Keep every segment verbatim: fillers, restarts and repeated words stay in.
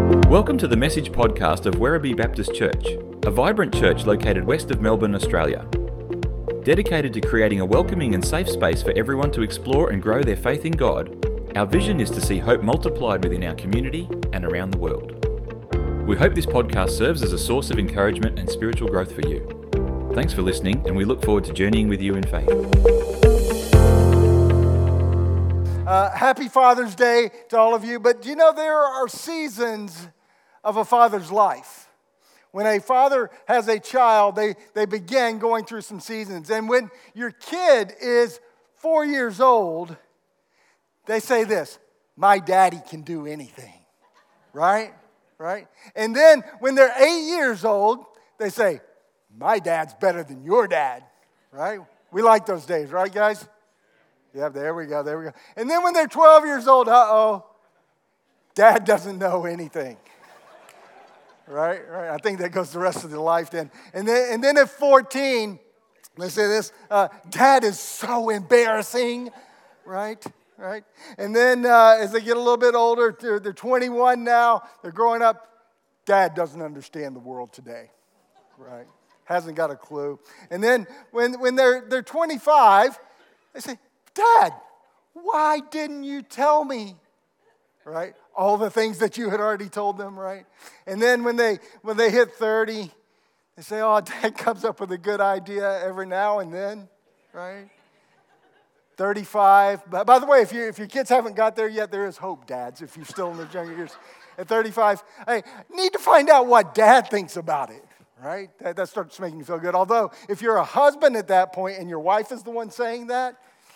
Welcome to the Message podcast of Werribee Baptist Church, a vibrant church located west of Melbourne, Australia. Dedicated to creating a welcoming and safe space for everyone to explore and grow their faith in God, our vision is to see hope multiplied within our community and around the world. We hope this podcast serves as a source of encouragement and spiritual growth for you. Thanks for listening, and we look forward to journeying with you in faith. Uh, happy Father's Day to all of you. But you know, there are seasons of a father's life. When a father has a child, they, they begin going through some seasons. And when your kid is four years old, they say this: my daddy can do anything, right? Right? And then when they're eight years old, they say, my dad's better than your dad, right? We like those days, right, guys? Yeah, there we go, there we go. And then when they're twelve years old, uh-oh, dad doesn't know anything. Right, right. I think that goes the rest of their life then. And then, and then at fourteen, let's say this, uh, dad is so embarrassing, right? Right? And then uh, as they get a little bit older, they're, they're twenty-one now, they're growing up, dad doesn't understand the world today, right? Hasn't got a clue. And then when, when they're, they're twenty-five, they say, Dad, why didn't you tell me? Right? All the things that you had already told them, right? And then when they when they hit thirty, they say, oh, Dad comes up with a good idea every now and then, right? thirty-five. But by the way, if you if your kids haven't got there yet, there is hope, dads, if you're still in the younger years. At thirty-five, hey, need to find out what dad thinks about it, right? That, that starts making you feel good. Although, if you're a husband at that point and your wife is the one saying that,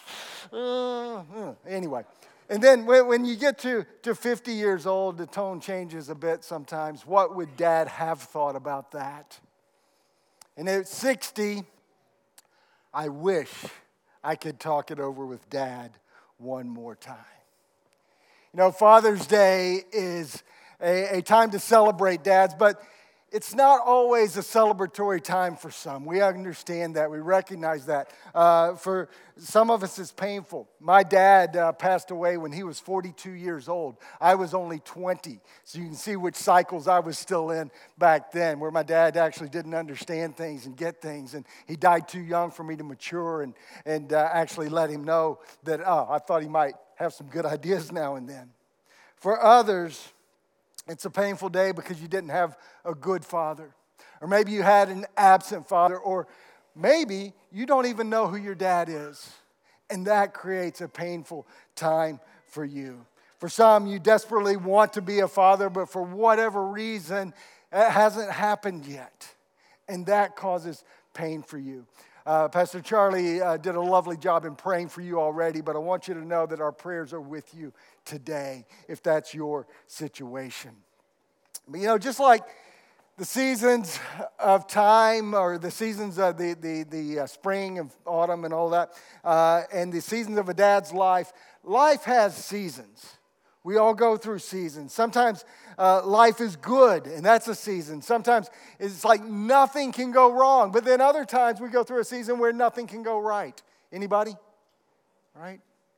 uh, uh, anyway. And then when, when you get to, to fifty years old, the tone changes a bit sometimes. What would dad have thought about that? And at sixty, I wish I could talk it over with dad one more time. You know, Father's Day is a, a time to celebrate dads, but it's not always a celebratory time for some. We understand that. We recognize that. Uh, for some of us, it's painful. My dad uh, passed away when he was forty-two years old. I was only twenty. So you can see which cycles I was still in back then, where my dad actually didn't understand things and get things. And he died too young for me to mature and, and uh, actually let him know that, oh, I thought he might have some good ideas now and then. For others, it's a painful day because you didn't have a good father. Or maybe you had an absent father. Or maybe you don't even know who your dad is. And that creates a painful time for you. For some, you desperately want to be a father, but for whatever reason, it hasn't happened yet. And that causes pain for you. Uh, Pastor Charlie uh, did a lovely job in praying for you already, but I want you to know that our prayers are with you today, if that's your situation. But you know, just like the seasons of time, or the seasons of the, the, the uh, spring and autumn and all that, uh, and the seasons of a dad's life, life has seasons. We all go through seasons. Sometimes uh, life is good, and that's a season. Sometimes it's like nothing can go wrong. But then other times we go through a season where nothing can go right. Anybody? Right?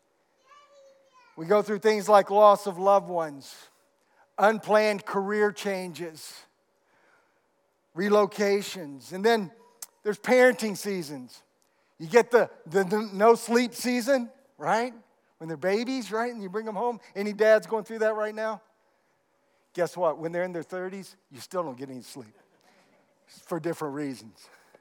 We go through things like loss of loved ones, unplanned career changes, relocations. And then there's parenting seasons. You get the, the, the no sleep season, right? When they're babies, right? And you bring them home. Any dads going through that right now? Guess what? When they're in their thirties, you still don't get any sleep. For different reasons.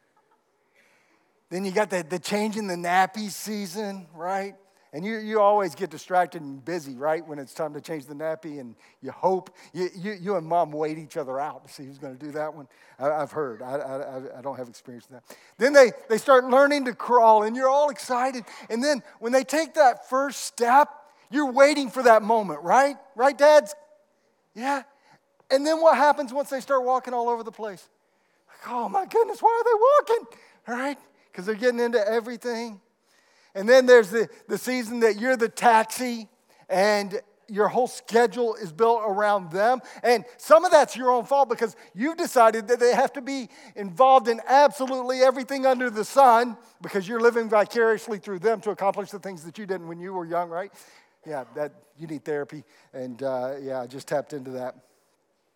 Then you got the, the change in the nappy season, right? And you, you always get distracted and busy, right? When it's time to change the nappy, and you hope, you, you, you and mom wait each other out to see who's going to do that one. I, I've heard. I, I, I don't have experience with that. Then they, they start learning to crawl, and you're all excited. And then when they take that first step, you're waiting for that moment, right? Right, dads? Yeah. And then what happens once they start walking all over the place? Like, oh my goodness, why are they walking? All right? Because they're getting into everything. And then there's the, the season that you're the taxi and your whole schedule is built around them. And some of that's your own fault because you've decided that they have to be involved in absolutely everything under the sun because you're living vicariously through them to accomplish the things that you didn't when you were young, right? Yeah, that you need therapy. And uh, yeah, I just tapped into that.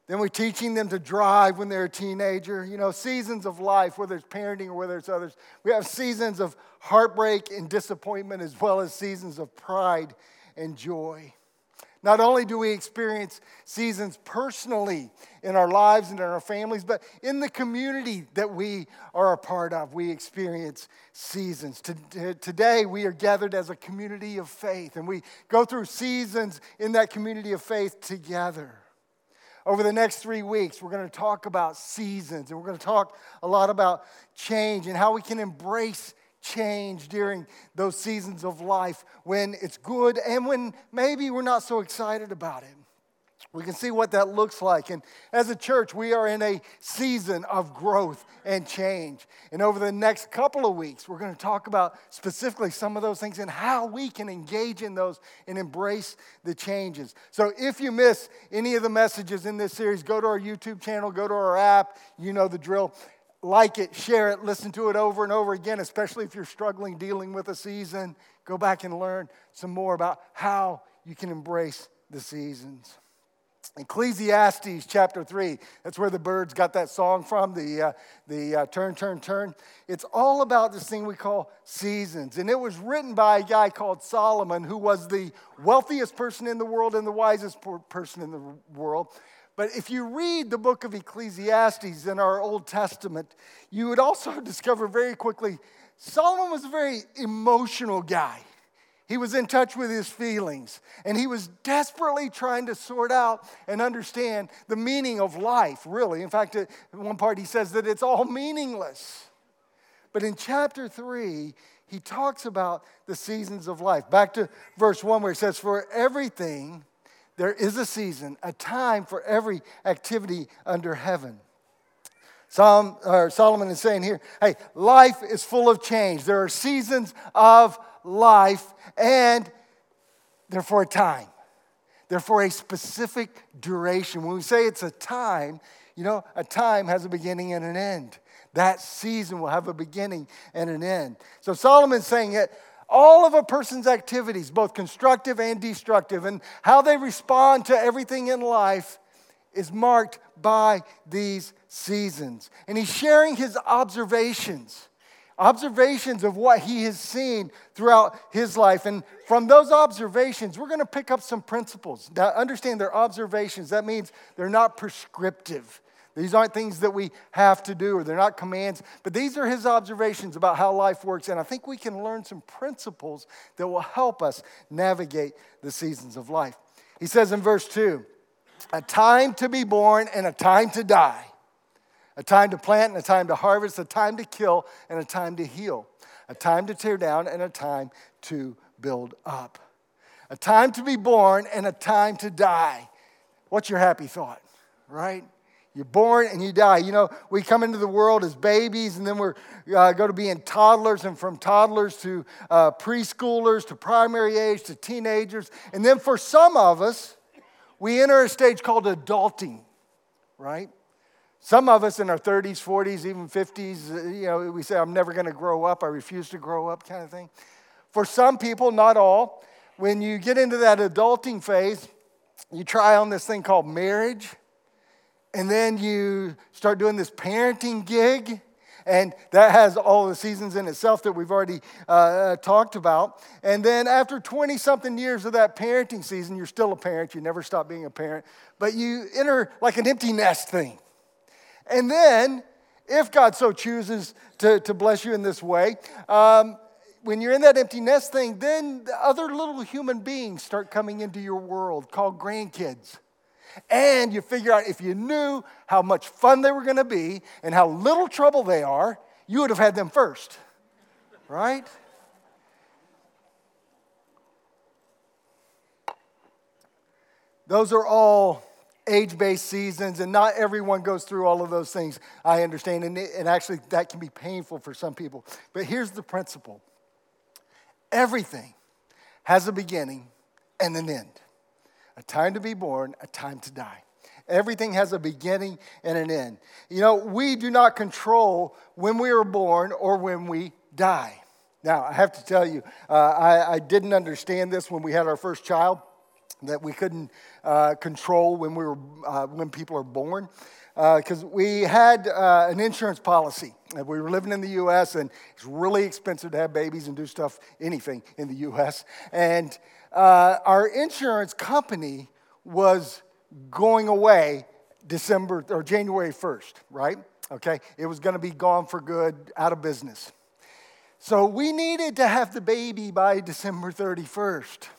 Then we're teaching them to drive when they're a teenager. You know, seasons of life, whether it's parenting or whether it's others. We have seasons of heartbreak and disappointment as well as seasons of pride and joy. Not only do we experience seasons personally in our lives and in our families, but in the community that we are a part of, we experience seasons. Today, we are gathered as a community of faith, and we go through seasons in that community of faith together. Over the next three weeks, we're going to talk about seasons, and we're going to talk a lot about change and how we can embrace change during those seasons of life when it's good and when maybe we're not so excited about it. We can see what that looks like. And as a church, we are in a season of growth and change. And over the next couple of weeks, we're going to talk about specifically some of those things and how we can engage in those and embrace the changes. So if you miss any of the messages in this series, go to our YouTube channel, go to our app. You know the drill. Like it, share it, listen to it over and over again, especially if you're struggling dealing with a season. Go back and learn some more about how you can embrace the seasons. Ecclesiastes chapter three, that's where the Byrds got that song from, the, uh, the uh, Turn, Turn, Turn. It's all about this thing we call seasons. And it was written by a guy called Solomon, who was the wealthiest person in the world and the wisest person in the world. But if you read the book of Ecclesiastes in our Old Testament, you would also discover very quickly Solomon was a very emotional guy. He was in touch with his feelings, and he was desperately trying to sort out and understand the meaning of life, really. In fact, at one part he says that it's all meaningless. But in chapter three, he talks about the seasons of life. Back to verse one where it says, "For everything there is a season, a time for every activity under heaven." Psalm, or Solomon is saying here, hey, life is full of change. There are seasons of life, and they're for a time. They're for a specific duration. When we say it's a time, you know, a time has a beginning and an end. That season will have a beginning and an end. So Solomon's saying that all of a person's activities, both constructive and destructive, and how they respond to everything in life is marked by these seasons. And he's sharing his observations, observations of what he has seen throughout his life. And from those observations, we're going to pick up some principles. Now, understand they're observations. That means they're not prescriptive. These aren't things that we have to do, or they're not commands, but these are his observations about how life works. And I think we can learn some principles that will help us navigate the seasons of life. He says in verse two, a time to be born and a time to die, a time to plant and a time to harvest, a time to kill and a time to heal, a time to tear down and a time to build up, a time to be born and a time to die. What's your happy thought, right? You're born and you die. You know, we come into the world as babies, and then we're uh, going to be in toddlers, and from toddlers to uh, preschoolers to primary age to teenagers. And then for some of us, we enter a stage called adulting, right? Some of us in our thirties, forties, even fifties, you know, we say, I'm never going to grow up. I refuse to grow up kind of thing. For some people, not all, when you get into that adulting phase, you try on this thing called marriage. And then you start doing this parenting gig, and that has all the seasons in itself that we've already uh, talked about. And then after twenty-something years of that parenting season, you're still a parent. You never stop being a parent. But you enter like an empty nest thing. And then, if God so chooses to, to bless you in this way, um, when you're in that empty nest thing, then the other little human beings start coming into your world called grandkids. And you figure out if you knew how much fun they were going to be and how little trouble they are, you would have had them first, right? Those are all age-based seasons, and not everyone goes through all of those things, I understand, and, it, and actually that can be painful for some people. But here's the principle. Everything has a beginning and an end. A time to be born, a time to die. Everything has a beginning and an end. You know, we do not control when we are born or when we die. Now, I have to tell you, uh, I, I didn't understand this when we had our first child. that we couldn't uh, control when we were uh, when people are born, because uh, we had uh, an insurance policy. We were living in the U S and it's really expensive to have babies and do stuff, anything in the U S And uh, our insurance company was going away December or January first, right? Okay, it was going to be gone for good, out of business. So we needed to have the baby by December thirty-first.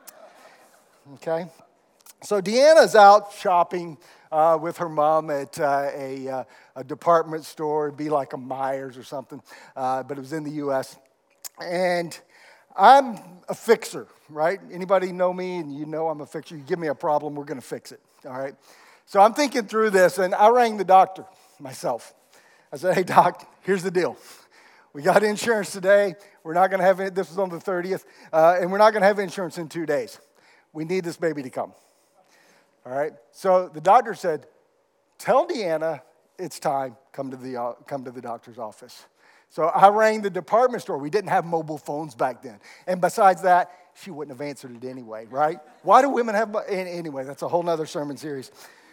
Okay, so Deanna's out shopping uh, with her mom at uh, a, uh, a department store. It'd be like a Myers or something, uh, but it was in the U S And I'm a fixer, right? Anybody know me and you know I'm a fixer? You give me a problem, we're going to fix it, all right? So I'm thinking through this, and I rang the doctor myself. I said, hey, doc, here's the deal. We got insurance today. We're not going to have it. This was on the thirtieth, uh, and we're not going to have insurance in two days. We need this baby to come. All right? So the doctor said, tell Deanna it's time. Come to the, uh, come to the doctor's office. So I rang the department store. We didn't have mobile phones back then. And besides that, she wouldn't have answered it anyway, right? Why do women have, anyway, that's a whole nother sermon series.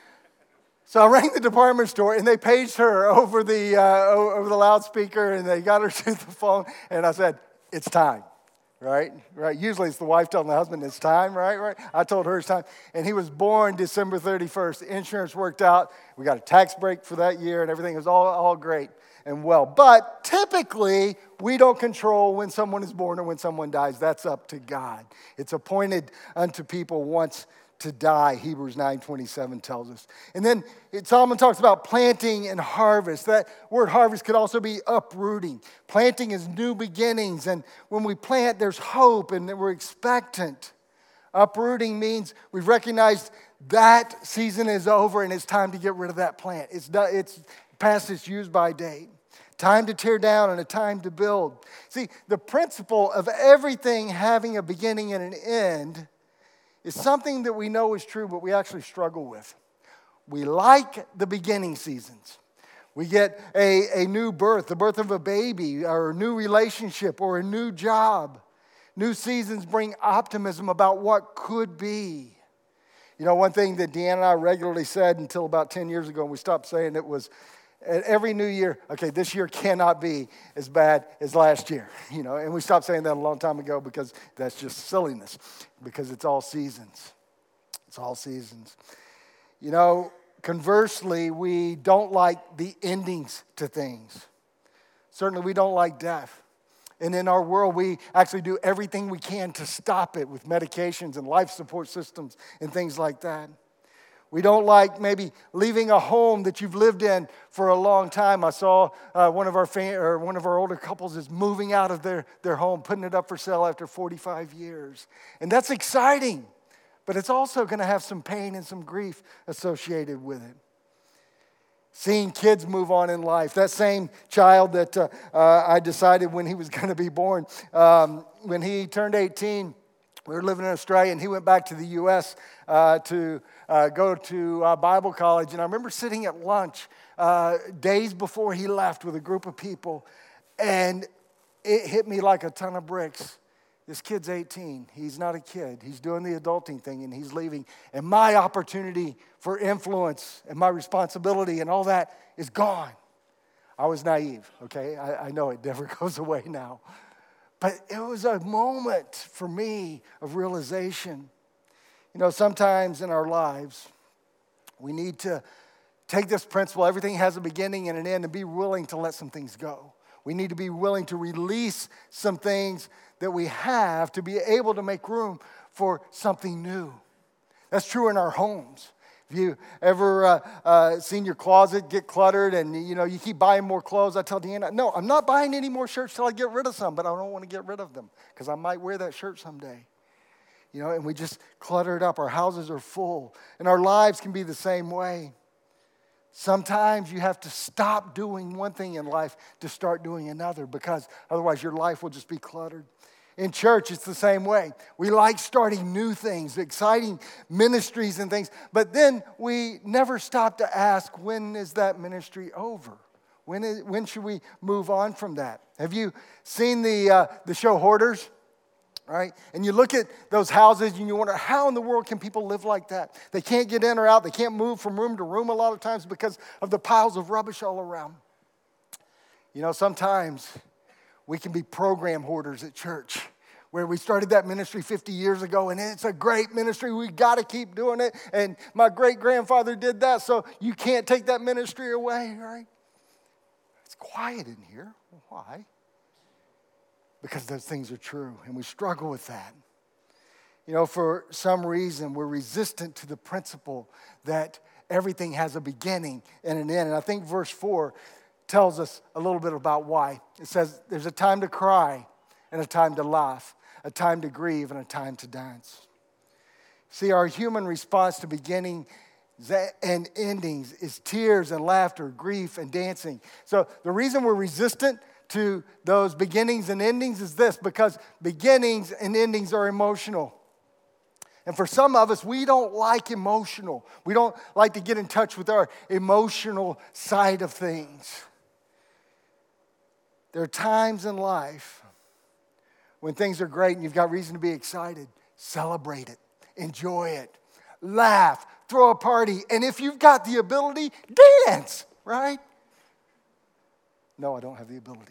So I rang the department store, and they paged her over the, uh, over the loudspeaker, and they got her to the phone, and I said, it's time. Right, right. Usually it's the wife telling the husband it's time, right, right. I told her it's time. And he was born December thirty-first. The insurance worked out. We got a tax break for that year and everything was all, all great and well. But typically, we don't control when someone is born or when someone dies. That's up to God. It's appointed unto people once to die, Hebrews nine twenty-seven tells us. And then it, Solomon talks about planting and harvest. That word harvest could also be uprooting. Planting is new beginnings, and when we plant, there's hope, and we're expectant. Uprooting means we've recognized that season is over, and it's time to get rid of that plant. It's, it's past its use-by date. Time to tear down and a time to build. See, the principle of everything having a beginning and an end is something that we know is true, but we actually struggle with. We like the beginning seasons. We get a, a new birth, the birth of a baby, or a new relationship, or a new job. New seasons bring optimism about what could be. You know, one thing that Deanna and I regularly said until about ten years ago, and we stopped saying it, was at every new year, okay, this year cannot be as bad as last year, you know, and we stopped saying that a long time ago because that's just silliness, because it's all seasons. It's all seasons. You know, conversely, we don't like the endings to things. Certainly, we don't like death. And in our world, we actually do everything we can to stop it with medications and life support systems and things like that. We don't like maybe leaving a home that you've lived in for a long time. I saw uh, one of our fam- or one of our older couples is moving out of their, their home, putting it up for sale after forty-five years. And that's exciting, but it's also going to have some pain and some grief associated with it. Seeing kids move on in life. That same child that uh, uh, I decided when he was going to be born, um, when he turned eighteen, we were living in Australia, and he went back to the U S uh, to uh, go to uh, Bible college. And I remember sitting at lunch uh, days before he left with a group of people, and it hit me like a ton of bricks. This kid's eighteen. He's not a kid. He's doing the adulting thing, and he's leaving. And my opportunity for influence and my responsibility and all that is gone. I was naive, okay? I, I know it never goes away now. But it was a moment for me of realization. You know, sometimes in our lives, we need to take this principle, everything has a beginning and an end, and be willing to let some things go. We need to be willing to release some things that we have to be able to make room for something new. That's true in our homes. If you ever uh, uh, seen your closet get cluttered and, you know, you keep buying more clothes, I tell Deanna, no, I'm not buying any more shirts till I get rid of some, but I don't want to get rid of them because I might wear that shirt someday. You know, and we just clutter it up. Our houses are full, and our lives can be the same way. Sometimes you have to stop doing one thing in life to start doing another, because otherwise your life will just be cluttered. In church, it's the same way. We like starting new things, exciting ministries and things, but then we never stop to ask, when is that ministry over? When, is, when should we move on from that? Have you seen the, uh, the show Hoarders? right? And you look at those houses and you wonder, how in the world can people live like that? They can't get in or out. They can't move from room to room a lot of times because of the piles of rubbish all around. You know, sometimes we can be program hoarders at church, where we started that ministry fifty years ago, and it's a great ministry. We got to keep doing it. And my great-grandfather did that, so you can't take that ministry away, right? It's quiet in here. Why? Because those things are true, and we struggle with that. You know, for some reason, we're resistant to the principle that everything has a beginning and an end. And I think verse four tells us a little bit about why. It says, there's a time to cry and a time to laugh, a time to grieve and a time to dance. See, our human response to beginning and endings is tears and laughter, grief and dancing. So the reason we're resistant to those beginnings and endings is this, because beginnings and endings are emotional. And for some of us, we don't like emotional. We don't like to get in touch with our emotional side of things. There are times in life when things are great and you've got reason to be excited. Celebrate it. Enjoy it. Laugh. Throw a party. And if you've got the ability, dance, right? No, I don't have the ability.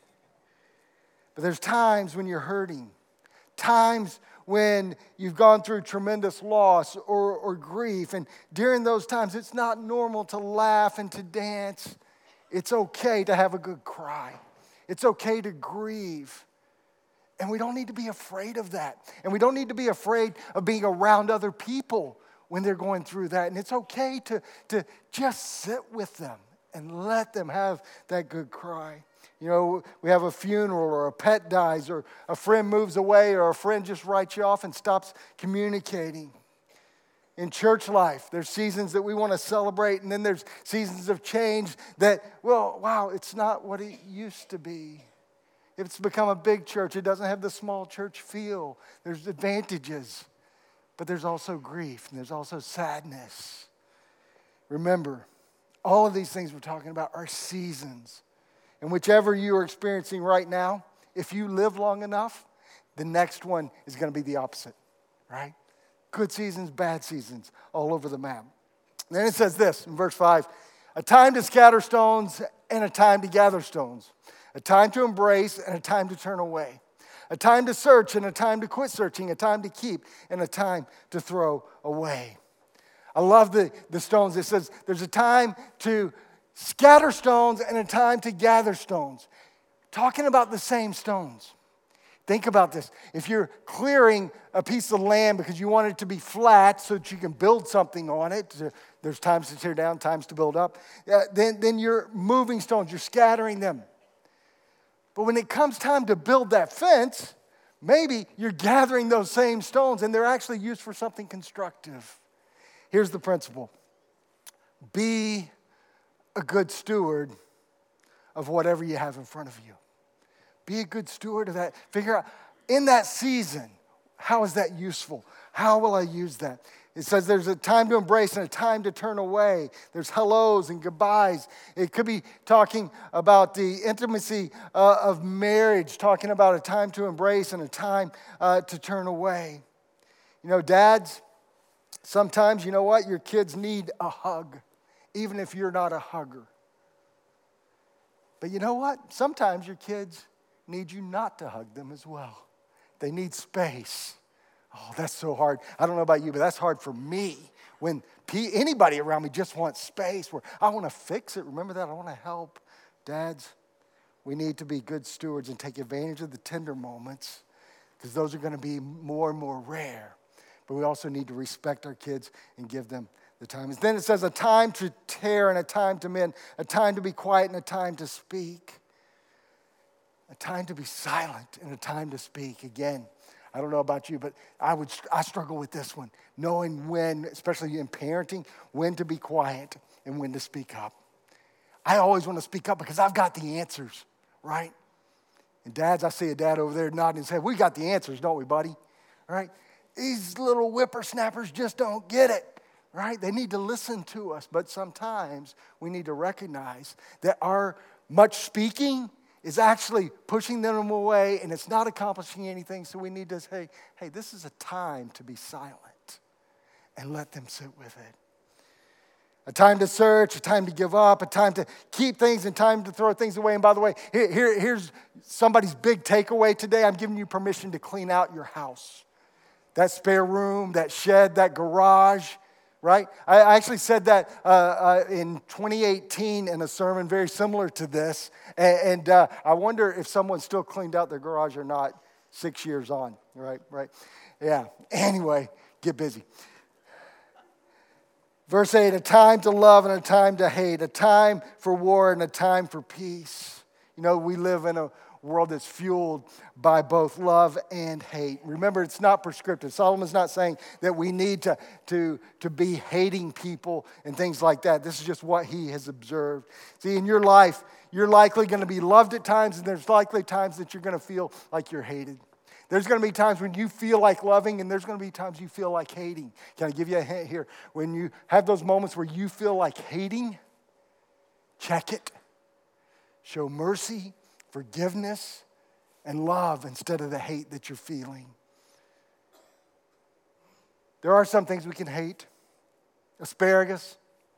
But there's times when you're hurting, times when you've gone through tremendous loss or, or grief. And during those times, it's not normal to laugh and to dance. It's okay to have a good cry. It's okay to grieve. And we don't need to be afraid of that. And we don't need to be afraid of being around other people when they're going through that. And it's okay to, to just sit with them and let them have that good cry. You know, we have a funeral or a pet dies or a friend moves away or a friend just writes you off and stops communicating. In church life, there's seasons that we want to celebrate, and then there's seasons of change that, well, wow, it's not what it used to be. It's become a big church. It doesn't have the small church feel. There's advantages, but there's also grief, and there's also sadness. Remember, all of these things we're talking about are seasons. And whichever you are experiencing right now, if you live long enough, the next one is going to be the opposite, right? Good seasons, bad seasons, all over the map. Then it says this in verse five, a time to scatter stones and a time to gather stones, a time to embrace and a time to turn away, a time to search and a time to quit searching, a time to keep and a time to throw away. I love the, the stones. It says there's a time to scatter stones and a time to gather stones. Talking about the same stones. Think about this. If you're clearing a piece of land because you want it to be flat so that you can build something on it, there's times to tear down, times to build up, uh, then, then you're moving stones, you're scattering them. But when it comes time to build that fence, maybe you're gathering those same stones and they're actually used for something constructive. Here's the principle. Be a good steward of whatever you have in front of you. Be a good steward of that. Figure out, in that season, how is that useful? How will I use that? It says there's a time to embrace and a time to turn away. There's hellos and goodbyes. It could be talking about the intimacy uh, of marriage, talking about a time to embrace and a time uh, to turn away. You know, dads, sometimes, you know what? Your kids need a hug, even if you're not a hugger. But you know what? Sometimes your kids need you not to hug them as well. They need space. Oh, that's so hard. I don't know about you, but that's hard for me when anybody around me just wants space where I want to fix it. Remember that? I want to help. Dads, we need to be good stewards and take advantage of the tender moments because those are going to be more and more rare. But we also need to respect our kids and give them the time. Then it says a time to tear and a time to mend, a time to be quiet and a time to speak, a time to be silent and a time to speak. Again, I don't know about you, but I would I struggle with this one, knowing when, especially in parenting, when to be quiet and when to speak up. I always want to speak up because I've got the answers, right? And dads, I see a dad over there nodding his head. We got the answers, don't we, buddy? All right? These little whippersnappers just don't get it. Right? They need to listen to us, but sometimes we need to recognize that our much speaking is actually pushing them away and it's not accomplishing anything. So we need to say, hey, this is a time to be silent and let them sit with it. A time to search, a time to give up, a time to keep things, and time to throw things away. And by the way, here, here, here's somebody's big takeaway today. I'm giving you permission to clean out your house. That spare room, that shed, that garage, right? I actually said that uh, uh, in twenty eighteen in a sermon very similar to this. And, and uh, I wonder if someone still cleaned out their garage or not six years on, right? Right? Yeah. Anyway, get busy. Verse eight, a time to love and a time to hate, a time for war and a time for peace. You know, we live in a world that's fueled by both love and hate. Remember, it's not prescriptive. Solomon's not saying that we need to, to, to be hating people and things like that. This is just what he has observed. See, in your life, you're likely going to be loved at times, and there's likely times that you're going to feel like you're hated. There's going to be times when you feel like loving, and there's going to be times you feel like hating. Can I give you a hint here? When you have those moments where you feel like hating, check it. Show mercy, forgiveness, and love instead of the hate that you're feeling. There are some things we can hate. Asparagus,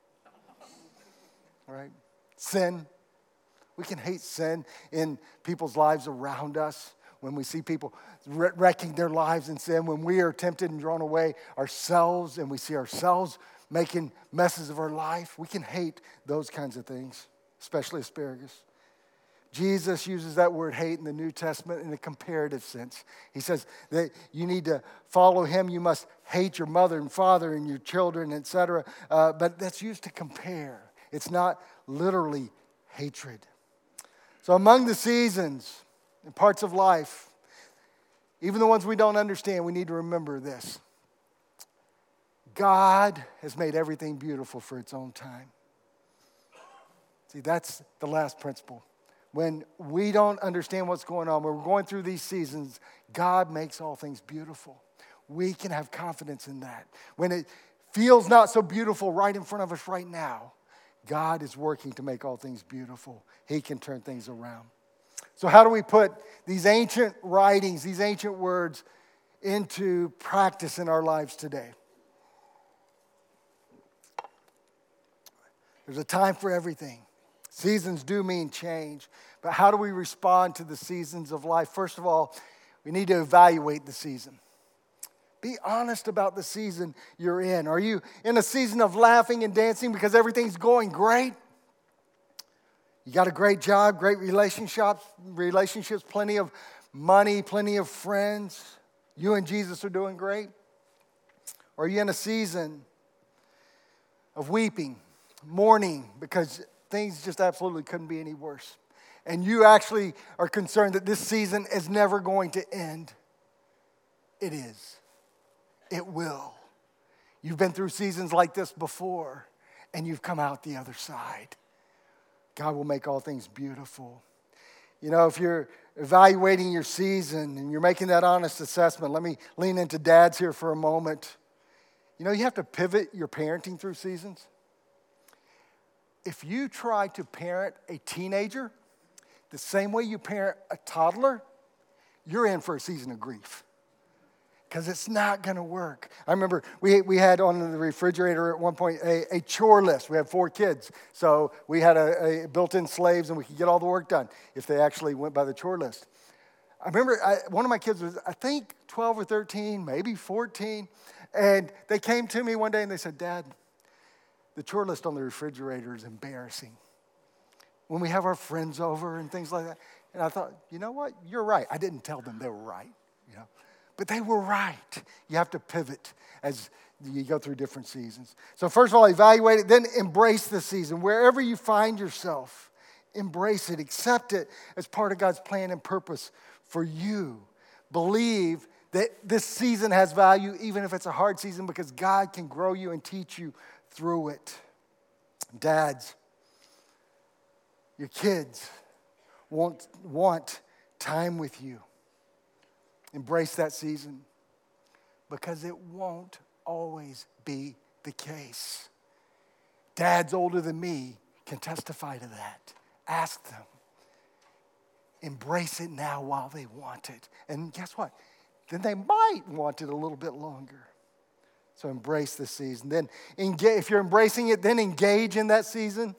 right? Sin. We can hate sin in people's lives around us. When we see people wrecking their lives in sin, when we are tempted and drawn away ourselves and we see ourselves making messes of our life, we can hate those kinds of things, especially asparagus. Jesus uses that word hate in the New Testament in a comparative sense. He says that you need to follow him. You must hate your mother and father and your children, et cetera. Uh, but that's used to compare. It's not literally hatred. So among the seasons and parts of life, even the ones we don't understand, we need to remember this. God has made everything beautiful for its own time. See, that's the last principle. When we don't understand what's going on, when we're going through these seasons, God makes all things beautiful. We can have confidence in that. When it feels not so beautiful right in front of us right now, God is working to make all things beautiful. He can turn things around. So how do we put these ancient writings, these ancient words into practice in our lives today? There's a time for everything. Seasons do mean change. But how do we respond to the seasons of life? First of all, we need to evaluate the season. Be honest about the season you're in. Are you in a season of laughing and dancing because everything's going great? You got a great job, great relationships, relationships, plenty of money, plenty of friends. You and Jesus are doing great. Or are you in a season of weeping, mourning, because things just absolutely couldn't be any worse? And you actually are concerned that this season is never going to end. It is. It will. You've been through seasons like this before, and you've come out the other side. God will make all things beautiful. You know, if you're evaluating your season and you're making that honest assessment, let me lean into dads here for a moment. You know, you have to pivot your parenting through seasons. If you try to parent a teenager the same way you parent a toddler, you're in for a season of grief. Because it's not going to work. I remember we we had on the refrigerator at one point a, a chore list. We had four kids. So we had a, a built-in slaves and we could get all the work done if they actually went by the chore list. I remember I, one of my kids was, I think, twelve or thirteen, maybe fourteen. And they came to me one day and they said, Dad, the chore list on the refrigerator is embarrassing. When we have our friends over and things like that. And I thought, you know what? You're right. I didn't tell them they were right, you know. But they were right. You have to pivot as you go through different seasons. So first of all, evaluate it, then embrace the season. Wherever you find yourself, embrace it. Accept it as part of God's plan and purpose for you. Believe that this season has value, even if it's a hard season, because God can grow you and teach you through it. Dads, your kids want, want time with you. Embrace that season because it won't always be the case. Dads older than me can testify to that. Ask them. embrace it now while they want it. And guess what? Then they might want it a little bit longer. So embrace the season. Then engage, if you're embracing it, then engage in that season.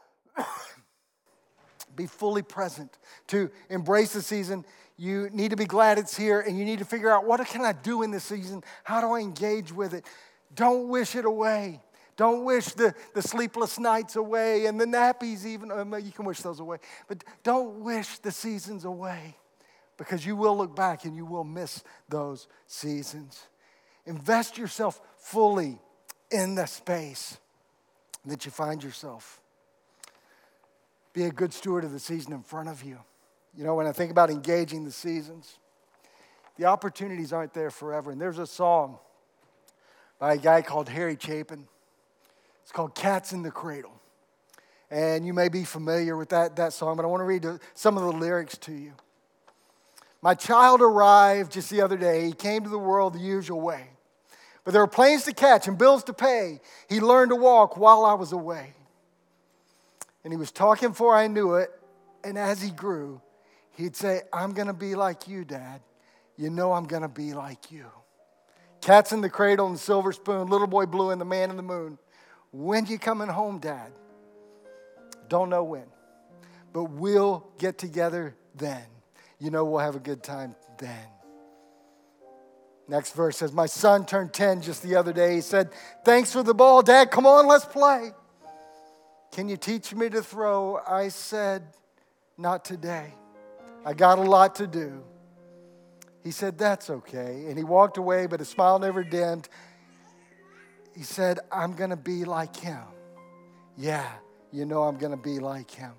Be fully present. To embrace the season, you need to be glad it's here, and you need to figure out, what can I do in this season? How do I engage with it? Don't wish it away. Don't wish the, the sleepless nights away and the nappies even. Um, you can wish those away. But don't wish the seasons away, because you will look back and you will miss those seasons. Invest yourself fully in the space that you find yourself. Be a good steward of the season in front of you. You know, when I think about engaging the seasons, the opportunities aren't there forever. And there's a song by a guy called Harry Chapin. It's called Cats in the Cradle. And you may be familiar with that, that song, but I want to read some of the lyrics to you. My child arrived just the other day. He came to the world the usual way. But there were planes to catch and bills to pay. He learned to walk while I was away. And he was talking before I knew it. And as he grew, he'd say, I'm going to be like you, Dad. You know I'm going to be like you. Cats in the Cradle and Silver Spoon, Little Boy Blue and the Man in the Moon. When you coming home, Dad? Don't know when. But we'll get together then. You know we'll have a good time then. Next verse says, my son turned ten just the other day. He said, thanks for the ball, Dad. Come on, let's play. Can you teach me to throw? I said, not today. I got a lot to do. He said, that's okay. And he walked away, but his smile never dimmed. He said, I'm going to be like him. Yeah, you know I'm going to be like him.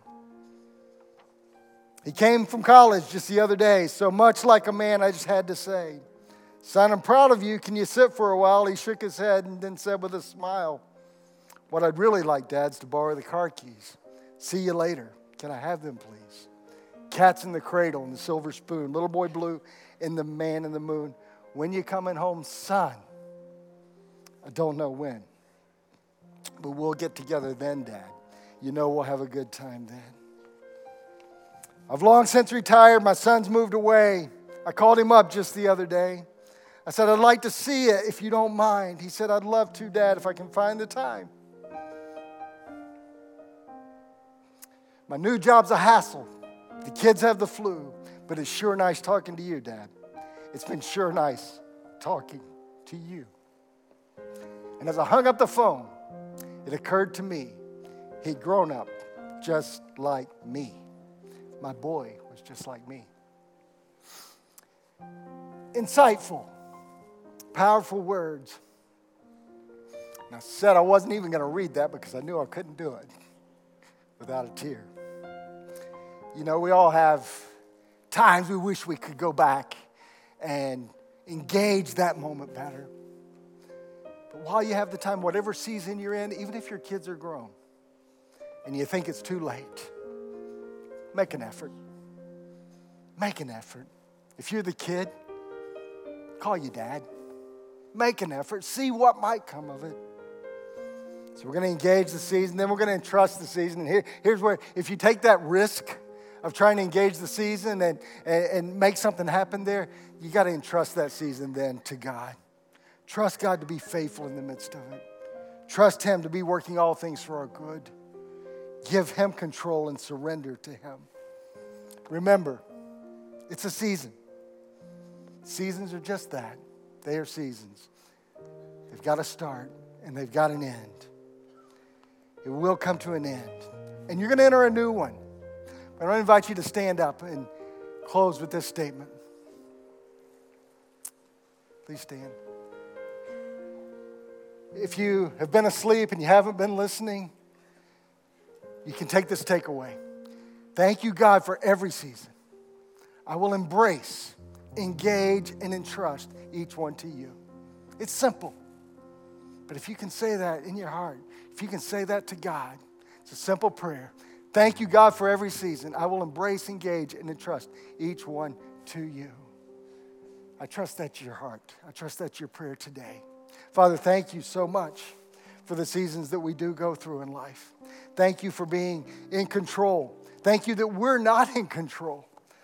He came from college just the other day, so much like a man, I just had to say, son, I'm proud of you. Can you sit for a while? He shook his head and then said with a smile, what I'd really like, Dad, is to borrow the car keys. See you later. Can I have them, please? Cats in the Cradle and the Silver Spoon, Little Boy Blue and the Man in the Moon. When you coming home, son? I don't know when, but we'll get together then, Dad. You know we'll have a good time then. I've long since retired. My son's moved away. I called him up just the other day. I said, I'd like to see you if you don't mind. He said, I'd love to, Dad, if I can find the time. My new job's a hassle. The kids have the flu, but it's sure nice talking to you, Dad. It's been sure nice talking to you. And as I hung up the phone, it occurred to me, he'd grown up just like me. My boy was just like me. Insightful, powerful words. And I said I wasn't even going to read that because I knew I couldn't do it without a tear. You know, we all have times we wish we could go back and engage that moment better. But while you have the time, whatever season you're in, even if your kids are grown and you think it's too late, make an effort. Make an effort. If you're the kid, call your dad. Make an effort. See what might come of it. So we're going to engage the season, then we're going to entrust the season. And here, here's where, if you take that risk of trying to engage the season and, and, and make something happen there, you got to entrust that season then to God. Trust God to be faithful in the midst of it. Trust Him to be working all things for our good. Give Him control and surrender to Him. Remember, it's a season. Seasons are just that. They are seasons. They've got a start and they've got an end. It will come to an end. And you're going to enter a new one. But I want to invite you to stand up and close with this statement. Please stand. If you have been asleep and you haven't been listening, you can take this takeaway. Thank you, God, for every season. I will embrace, engage, and entrust each one to you. It's simple. But if you can say that in your heart, if you can say that to God, it's a simple prayer. Thank you, God, for every season. I will embrace, engage, and entrust each one to you. I trust that's your heart. I trust that's your prayer today. Father, thank you so much for the seasons that we do go through in life. Thank you for being in control. Thank you that we're not in control.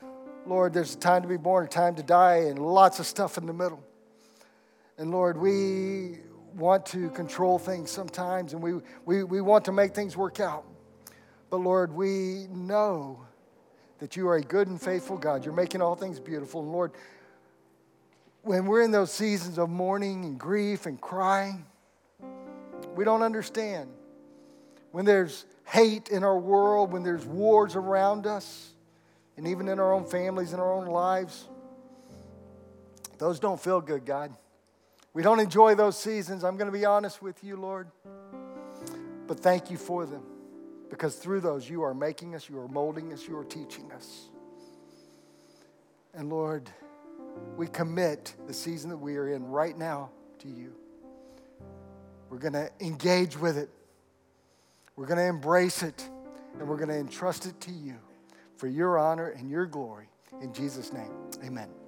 Lord, there's a time to be born, a time to die, and lots of stuff in the middle. And Lord, we want to control things sometimes, and we, we, we want to make things work out. But Lord, we know that you are a good and faithful God. You're making all things beautiful. And Lord, when we're in those seasons of mourning and grief and crying, we don't understand. When there's hate in our world, when there's wars around us, and even in our own families and our own lives, those don't feel good, God. We don't enjoy those seasons. I'm going to be honest with you, Lord. But thank you for them. Because through those, you are making us, you are molding us, you are teaching us. And Lord, we commit the season that we are in right now to you. We're going to engage with it. We're going to embrace it. And we're going to entrust it to you for your honor and your glory. In Jesus' name, amen.